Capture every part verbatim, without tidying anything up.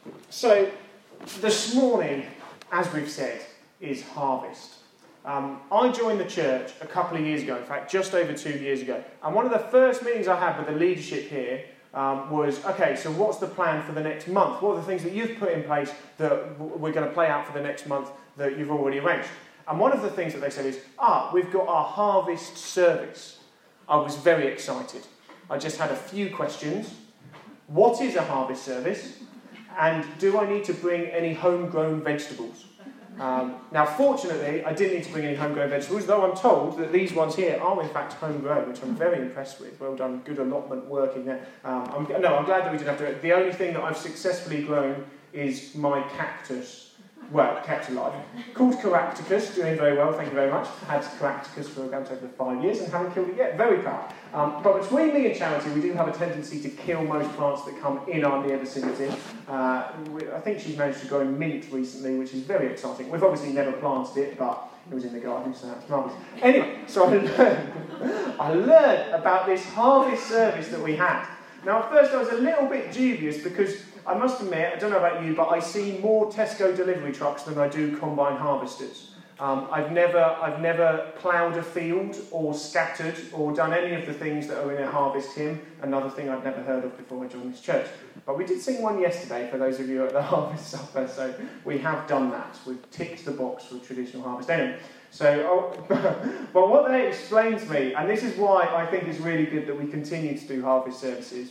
So, this morning, as we've said, is harvest. Um, I joined the church a couple of years ago, in fact, just over two years ago. And one of the first meetings I had with the leadership here um, was, okay, so what's the plan for the next month? What are the things that you've put in place that we're going to play out for the next month that you've already arranged? And one of the things that they said is, ah, we've got our harvest service. I was very excited. I just had a few questions. What is a harvest service? And do I need to bring any homegrown vegetables? Um, now, fortunately, I didn't need to bring any homegrown vegetables, though I'm told that these ones here are, in fact, homegrown, which I'm very impressed with. Well done, good allotment working there. Um, I'm, no, I'm glad that we didn't have to do it. The only thing that I've successfully grown is my cactus. Well, kept alive. Called Caractacus, doing very well, thank you very much. Had Caractacus for about over five years and haven't killed it yet, very proud. Um, but between me and Charity, we do have a tendency to kill most plants that come in our near vicinity. Uh, we, I think she's managed to grow mint recently, which is very exciting. We've obviously never planted it, but it was in the garden, so that's marvellous. Anyway, so I learned, I learned about this harvest service that we had. Now, at first I was a little bit dubious because I must admit, I don't know about you, but I see more Tesco delivery trucks than I do combine harvesters. Um, I've never, I've never ploughed a field or scattered or done any of the things that are in a harvest hymn. Another thing I'd never heard of before I joined this church. But we did sing one yesterday for those of you at the harvest supper, so we have done that. We've ticked the box for traditional harvest. Anyway, so, oh, but what they explained to me, and this is why I think it's really good that we continue to do harvest services.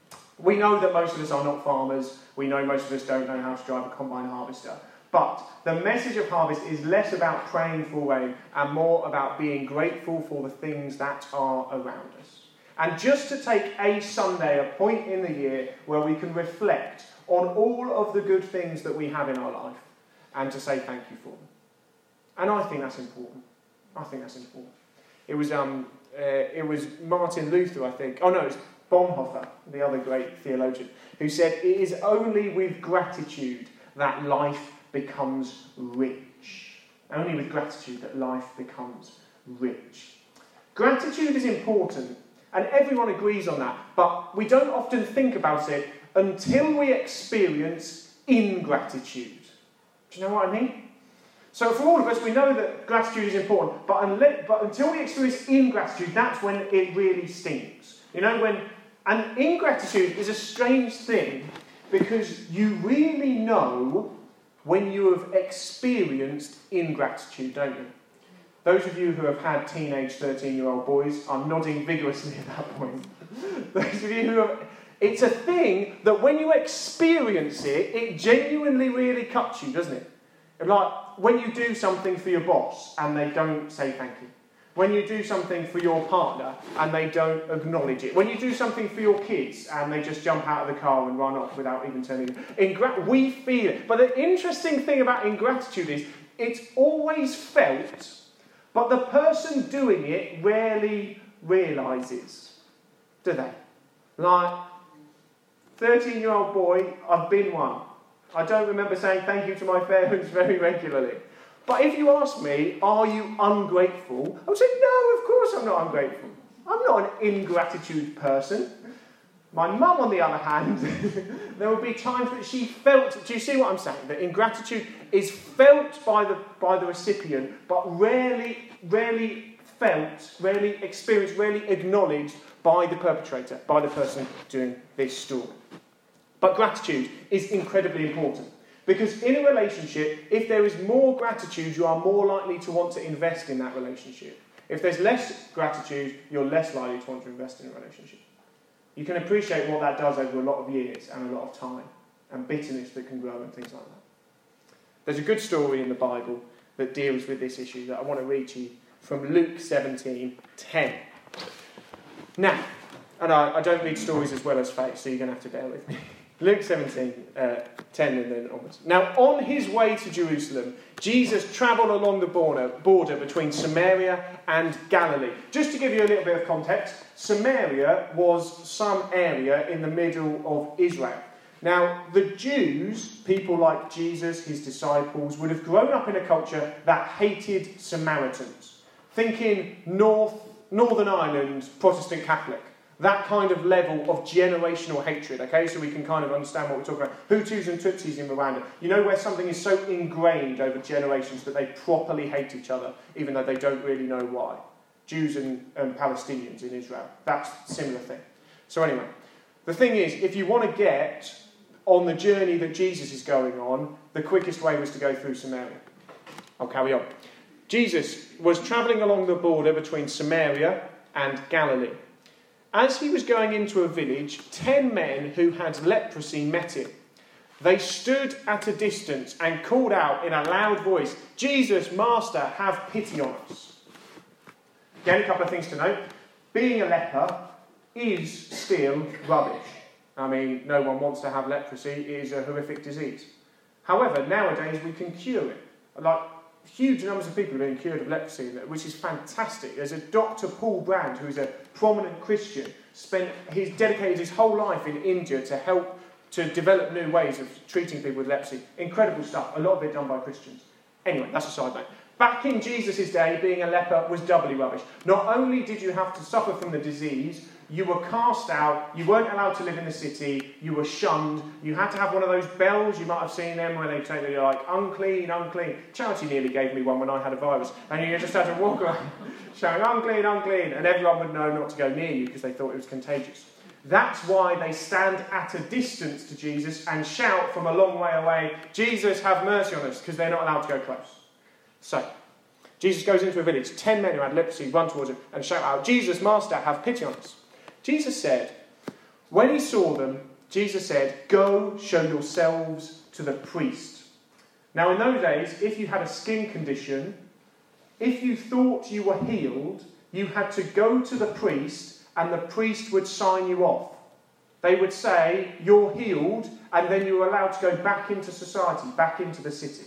We know that most of us are not farmers. We know most of us don't know how to drive a combine harvester. But the message of harvest is less about praying for rain and more about being grateful for the things that are around us. And just to take a Sunday, a point in the year where we can reflect on all of the good things that we have in our life and to say thank you for them. And I think that's important. I think that's important. It was um, uh, it was Martin Luther, I think. Oh no, it's Bonhoeffer, the other great theologian, who said, it is only with gratitude that life becomes rich. Only with gratitude that life becomes rich. Gratitude is important, and everyone agrees on that, but we don't often think about it until we experience ingratitude. Do you know what I mean? So for all of us, we know that gratitude is important, but, unless, but until we experience ingratitude, that's when it really stings. You know, when and ingratitude is a strange thing because you really know when you have experienced ingratitude, don't you? Those of you who have had teenage thirteen-year-old boys are nodding vigorously at that point. Those of you who have... It's a thing that when you experience it, it genuinely really cuts you, doesn't it? Like when you do something for your boss and they don't say thank you. When you do something for your partner and they don't acknowledge it. When you do something for your kids and they just jump out of the car and run off without even turning it. Ingra- we feel it. But the interesting thing about ingratitude is it's always felt, but the person doing it rarely realises, do they? Like, thirteen-year-old boy, I've been one. I don't remember saying thank you to my parents very regularly. But if you ask me, are you ungrateful? I would say, no, of course I'm not ungrateful. I'm not an ingratitude person. My mum, on the other hand, there will be times that she felt... Do you see what I'm saying? That ingratitude is felt by the by the recipient, but rarely, rarely felt, rarely experienced, rarely acknowledged by the perpetrator, by the person doing this story. But gratitude is incredibly important. Because in a relationship, if there is more gratitude, you are more likely to want to invest in that relationship. If there's less gratitude, you're less likely to want to invest in a relationship. You can appreciate what that does over a lot of years and a lot of time, and bitterness that can grow and things like that. There's a good story in the Bible that deals with this issue that I want to read to you from Luke seventeen ten. Now, and I, I don't read stories as well as faith, so you're going to have to bear with me. Luke seventeen, uh, ten and then onwards. Now, on his way to Jerusalem, Jesus travelled along the border, border between Samaria and Galilee. Just to give you a little bit of context, Samaria was some area in the middle of Israel. Now, the Jews, people like Jesus, his disciples, would have grown up in a culture that hated Samaritans. Thinking North, Northern Ireland Protestant Catholic. That kind of level of generational hatred, okay? So we can kind of understand what we're talking about. Hutus and Tutsis in Rwanda. You know where something is so ingrained over generations that they properly hate each other, even though they don't really know why. Jews and, and Palestinians in Israel. That's a similar thing. So anyway, the thing is, if you want to get on the journey that Jesus is going on, the quickest way was to go through Samaria. I'll carry on. Jesus was travelling along the border between Samaria and Galilee. As he was going into a village, ten men who had leprosy met him. They stood at a distance and called out in a loud voice, "Jesus, Master, have pity on us." Again, a couple of things to note. Being a leper is still rubbish. I mean, no one wants to have leprosy. It is a horrific disease. However, nowadays we can cure it. Like, huge numbers of people are being cured of leprosy, which is fantastic. There's a Doctor Paul Brand, who is a prominent Christian, spent he's dedicated his whole life in India to help to develop new ways of treating people with leprosy. Incredible stuff. A lot of it done by Christians. Anyway, that's a side note. Back in Jesus' day, being a leper was doubly rubbish. Not only did you have to suffer from the disease, you were cast out, you weren't allowed to live in the city, you were shunned, you had to have one of those bells, you might have seen them where they say you're like, unclean, unclean. Charity nearly gave me one when I had a virus, and you just had to walk around shouting, unclean, unclean, and everyone would know not to go near you because they thought it was contagious. That's why they stand at a distance to Jesus and shout from a long way away, "Jesus, have mercy on us," because they're not allowed to go close. So, Jesus goes into a village, ten men who had leprosy run towards him and shout out, "Jesus, Master, have pity on us." Jesus said, when he saw them, Jesus said, "Go show yourselves to the priest." Now in those days, if you had a skin condition, if you thought you were healed, you had to go to the priest and the priest would sign you off. They would say, "You're healed," and then you were allowed to go back into society, back into the city.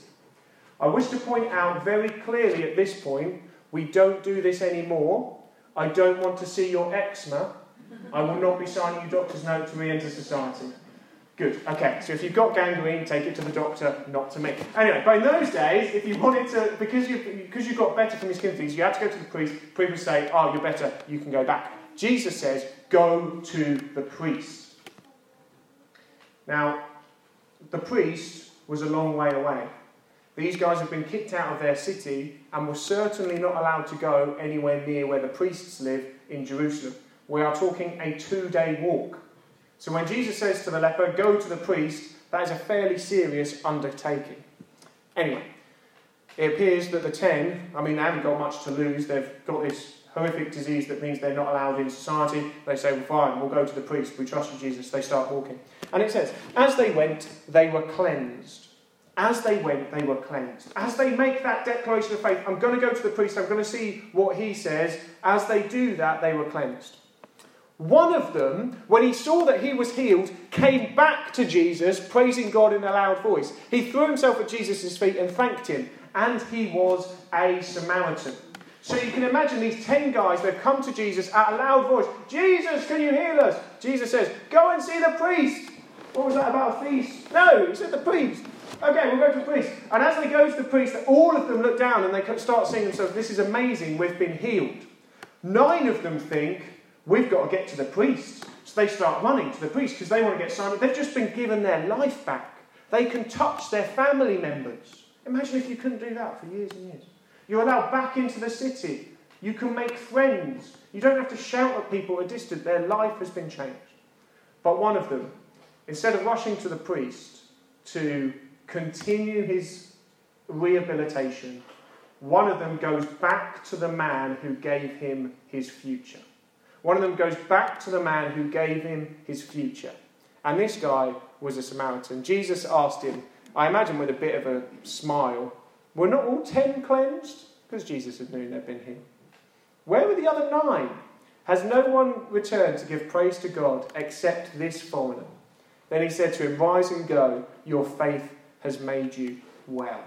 I wish to point out very clearly at this point, we don't do this anymore. I don't want to see your eczema. I will not be signing you doctor's note to re-enter society. Good. Okay, so if you've got gangrene, take it to the doctor, not to me. Anyway, but in those days, if you wanted to, because you because you got better from your skin disease, you had to go to the priest. The priest would say, "Oh, you're better, you can go back." Jesus says, "Go to the priest." Now, the priest was a long way away. These guys have been kicked out of their city and were certainly not allowed to go anywhere near where the priests live in Jerusalem. We are talking a two-day walk. So when Jesus says to the leper, "Go to the priest," that is a fairly serious undertaking. Anyway, it appears that the ten, I mean, they haven't got much to lose. They've got this horrific disease that means they're not allowed in society. They say, "Well, fine, we'll go to the priest. We trust you, Jesus." They start walking. And it says, as they went, they were cleansed. As they went, they were cleansed. As they make that declaration of faith, "I'm going to go to the priest, I'm going to see what he says," as they do that, they were cleansed. One of them, when he saw that he was healed, came back to Jesus, praising God in a loud voice. He threw himself at Jesus' feet and thanked him, and he was a Samaritan. So you can imagine these ten guys, they've come to Jesus at a loud voice. "Jesus, can you heal us?" Jesus says, "Go and see the priest." What was that about a feast? No, he said the priest. Okay, we'll go to the priest. And as they go to the priest, all of them look down and they start saying to themselves, "This is amazing, we've been healed." Nine of them think, "We've got to get to the priest." So they start running to the priest because they want to get signed up. They've just been given their life back. They can touch their family members. Imagine if you couldn't do that for years and years. You're allowed back into the city. You can make friends. You don't have to shout at people at a distance. Their life has been changed. But one of them, instead of rushing to the priest to continue his rehabilitation, one of them goes back to the man who gave him his future. One of them goes back to the man who gave him his future. And this guy was a Samaritan. Jesus asked him, I imagine with a bit of a smile, "Were not all ten cleansed?" Because Jesus had known they'd been healed. "Where were the other nine? Has no one returned to give praise to God except this foreigner?" Then he said to him, "Rise and go. Your faith has made you well."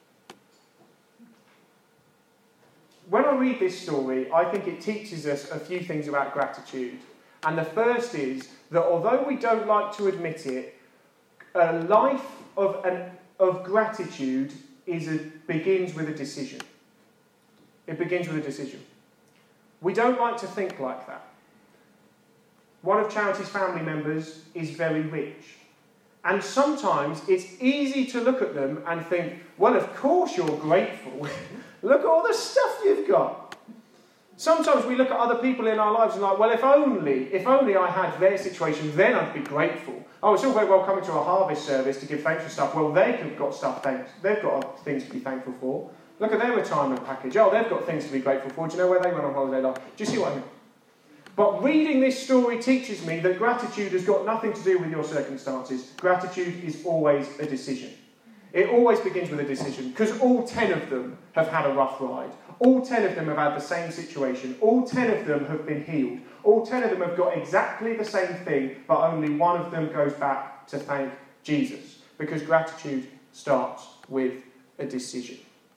When I read this story, I think it teaches us a few things about gratitude. And the first is that although we don't like to admit it, a life of, an, of gratitude is a, begins with a decision. It begins with a decision. We don't like to think like that. one of Charity's family members is very rich. And sometimes it's easy to look at them and think, well, of course you're grateful. Look at all the stuff you've got. Sometimes we look at other people in our lives and like, well, if only, if only I had their situation, then I'd be grateful. Oh, it's all very well coming to a harvest service to give thanks for stuff. Well, they've got stuff, thanks. They've got things to be thankful for. Look at their retirement package. Oh, they've got things to be grateful for. Do you know where they went on holiday last? Do you see what I mean? But reading this story teaches me that gratitude has got nothing to do with your circumstances. Gratitude is always a decision. It always begins with a decision, because all ten of them have had a rough ride. All ten of them have had the same situation. All ten of them have been healed. All ten of them have got exactly the same thing, but only one of them goes back to thank Jesus. Because gratitude starts with a decision.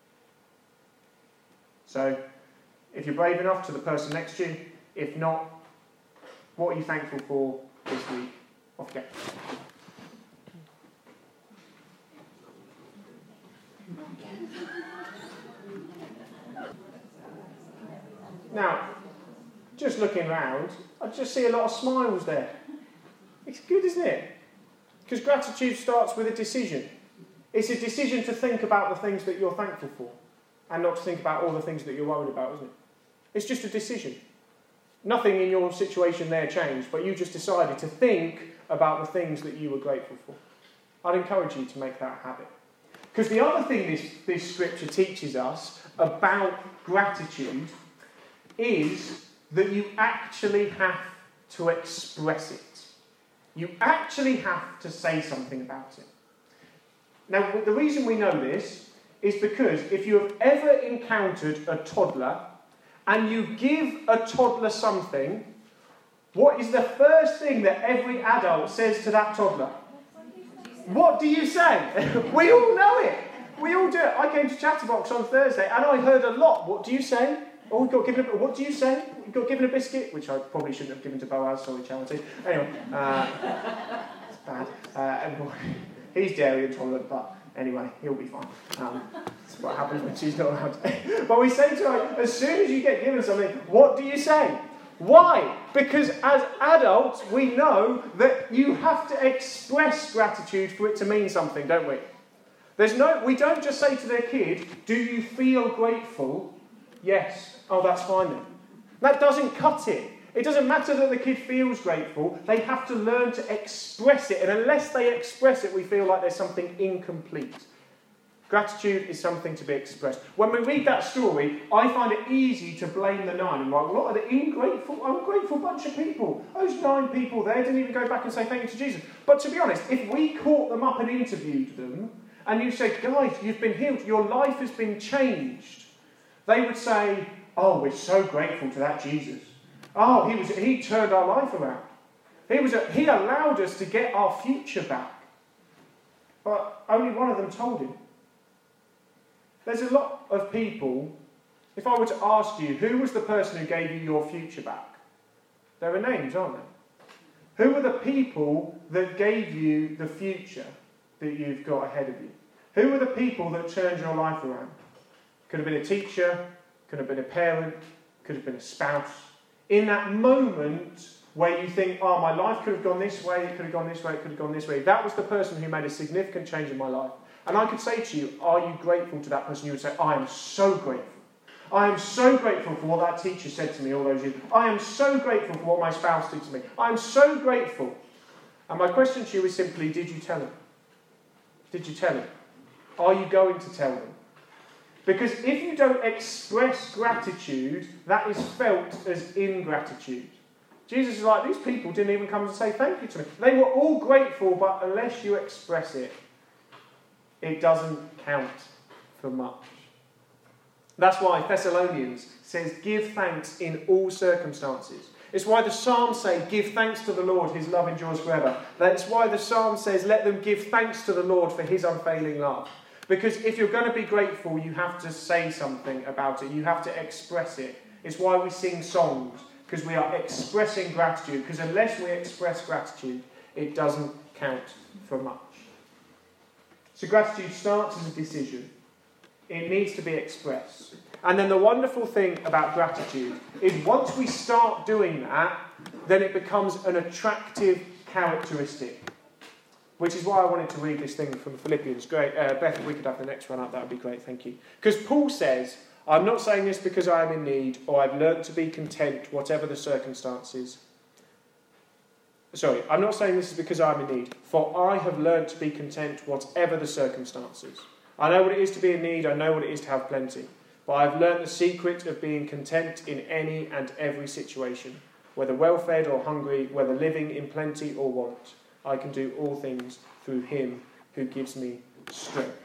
So, if you're brave enough, to the person next to you. If not, what are you thankful for this week? Off you go. Now, just looking around, I just see a lot of smiles there. It's good, isn't it? Because gratitude starts with a decision. It's a decision to think about the things that you're thankful for, and not to think about all the things that you're worried about, isn't it? It's just a decision. Nothing in your situation there changed, but you just decided to think about the things that you were grateful for. I'd encourage you to make that a habit. Because the other thing this, this scripture teaches us about gratitude is that you actually have to express it. You actually have to say something about it. Now, the reason we know this is because if you have ever encountered a toddler and you give a toddler something, what is the first thing that every adult says to that toddler? What do you say? We all know it. We all do it. I came to Chatterbox on Thursday and I heard a lot. What do you say? Oh, we got given a, what do you say? We got given a biscuit, which I probably shouldn't have given to Boaz. Sorry, Charity. Anyway, uh, it's bad. Uh, he's dairy intolerant, but anyway, he'll be fine. Um, that's what happens when she's not around. But we say to her, as soon as you get given something, what do you say? Why? Because as adults, we know that you have to express gratitude for it to mean something, don't we? There's no, we don't just say to their kid, do you feel grateful? Yes. Oh, that's fine then. That doesn't cut it. It doesn't matter that the kid feels grateful. They have to learn to express it. And unless they express it, we feel like there's something incomplete. Gratitude is something to be expressed. When we read that story, I find it easy to blame the nine. I'm like, what are the ingrateful, ungrateful bunch of people? Those nine people there didn't even go back and say thank you to Jesus. But to be honest, if we caught them up and interviewed them, and you said, guys, you've been healed, your life has been changed, they would say, oh, we're so grateful to that Jesus. Oh, he was he turned our life around. He was a, he allowed us to get our future back. But only one of them told him. There's a lot of people, if I were to ask you, who was the person who gave you your future back? There are names, aren't there? Who are the people that gave you the future that you've got ahead of you? Who are the people that turned your life around? Could have been a teacher, could have been a parent, could have been a spouse. In that moment where you think, oh, my life could have gone this way, it could have gone this way, it could have gone this way. That was the person who made a significant change in my life. And I could say to you, are you grateful to that person? You would say, I am so grateful. I am so grateful for what that teacher said to me all those years. I am so grateful for what my spouse did to me. I am so grateful. And my question to you is simply, did you tell him? Did you tell him? Are you going to tell them? Because if you don't express gratitude, that is felt as ingratitude. Jesus is like, these people didn't even come to say thank you to me. They were all grateful, but unless you express it, it doesn't count for much. That's why Thessalonians says, give thanks in all circumstances. It's why the Psalms say, give thanks to the Lord, his love endures forever. That's why the Psalm says, let them give thanks to the Lord for his unfailing love. Because if you're going to be grateful, you have to say something about it. You have to express it. It's why we sing songs, because we are expressing gratitude. Because unless we express gratitude, it doesn't count for much. So gratitude starts as a decision. It needs to be expressed. And then the wonderful thing about gratitude is once we start doing that, then it becomes an attractive characteristic. Which is why I wanted to read this thing from Philippians. Great. Uh, Beth, if we could have the next one up, that would be great. Thank you. Because Paul says, I'm not saying this because I am in need, or I've learnt to be content, whatever the circumstances. Sorry, I'm not saying this is because I'm in need, for I have learnt to be content, whatever the circumstances. I know what it is to be in need, I know what it is to have plenty. But I have learnt the secret of being content in any and every situation, whether well-fed or hungry, whether living in plenty or want. I can do all things through him who gives me strength.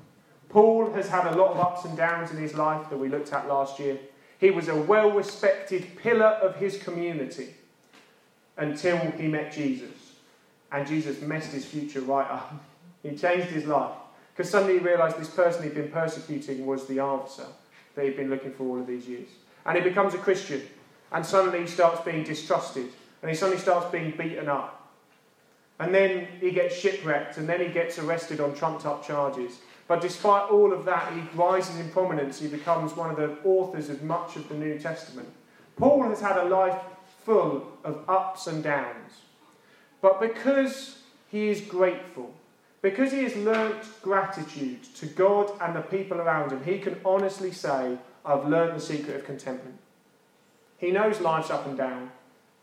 Paul has had a lot of ups and downs in his life that we looked at last year. He was a well-respected pillar of his community until he met Jesus. And Jesus messed his future right up. He changed his life. Because suddenly he realised this person he'd been persecuting was the answer that he'd been looking for all of these years. And he becomes a Christian. And suddenly he starts being distrusted. And he suddenly starts being beaten up. And then he gets shipwrecked, and then he gets arrested on trumped-up charges. But despite all of that, he rises in prominence. He becomes one of the authors of much of the New Testament. Paul has had a life full of ups and downs. But because he is grateful, because he has learnt gratitude to God and the people around him, he can honestly say, I've learnt the secret of contentment. He knows life's up and down,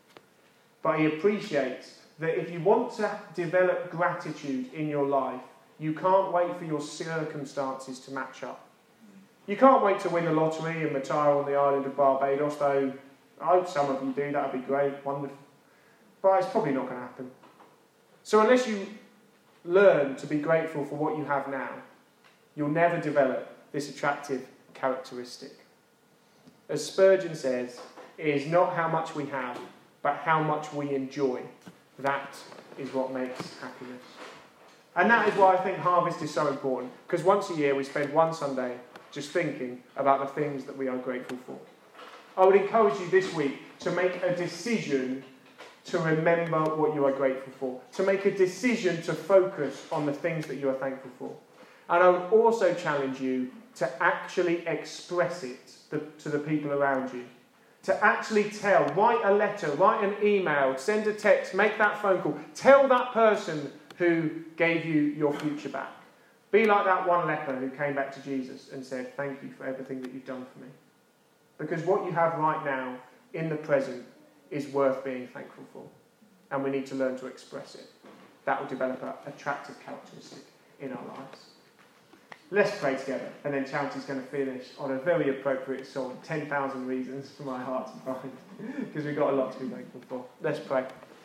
but he appreciates that if you want to develop gratitude in your life, you can't wait for your circumstances to match up. You can't wait to win the lottery and retire on the island of Barbados, though I hope some of you do, that would be great, wonderful. But it's probably not going to happen. So unless you learn to be grateful for what you have now, you'll never develop this attractive characteristic. As Spurgeon says, it is not how much we have, but how much we enjoy. That is what makes happiness. And that is why I think Harvest is so important. Because once a year we spend one Sunday just thinking about the things that we are grateful for. I would encourage you this week to make a decision to remember what you are grateful for. To make a decision to focus on the things that you are thankful for. And I would also challenge you to actually express it to the people around you. To actually tell, write a letter, write an email, send a text, make that phone call. Tell that person who gave you your future back. Be like that one leper who came back to Jesus and said, thank you for everything that you've done for me. Because what you have right now, in the present, is worth being thankful for. And we need to learn to express it. That will develop an attractive characteristic in our lives. Let's pray together, and then Charity's going to finish on a very appropriate song, ten thousand Reasons for My Heart to Find, because we've got a lot to be thankful for. Let's pray.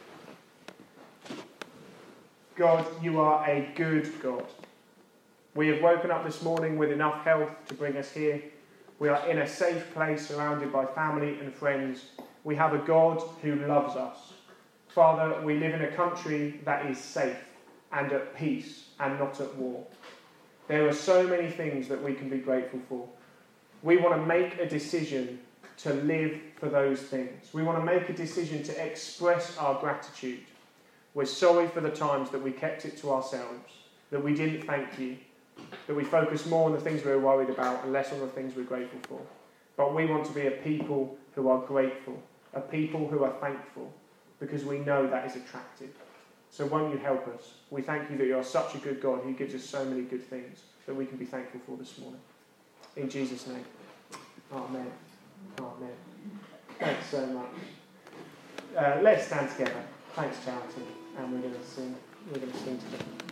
God, you are a good God. We have woken up this morning with enough health to bring us here. We are in a safe place, surrounded by family and friends. We have a God who loves us. Father, we live in a country that is safe and at peace and not at war. There are so many things that we can be grateful for. We want to make a decision to live for those things. We want to make a decision to express our gratitude. We're sorry for the times that we kept it to ourselves, that we didn't thank you, that we focused more on the things we were worried about and less on the things we're grateful for. But we want to be a people who are grateful, a people who are thankful, because we know that is attractive. So won't you help us? We thank you that you are such a good God who gives us so many good things that we can be thankful for this morning. In Jesus' name. Amen. Amen. Thanks so much. Uh, let's stand together. Thanks, Charity. And we're going to sing. We're going to sing together.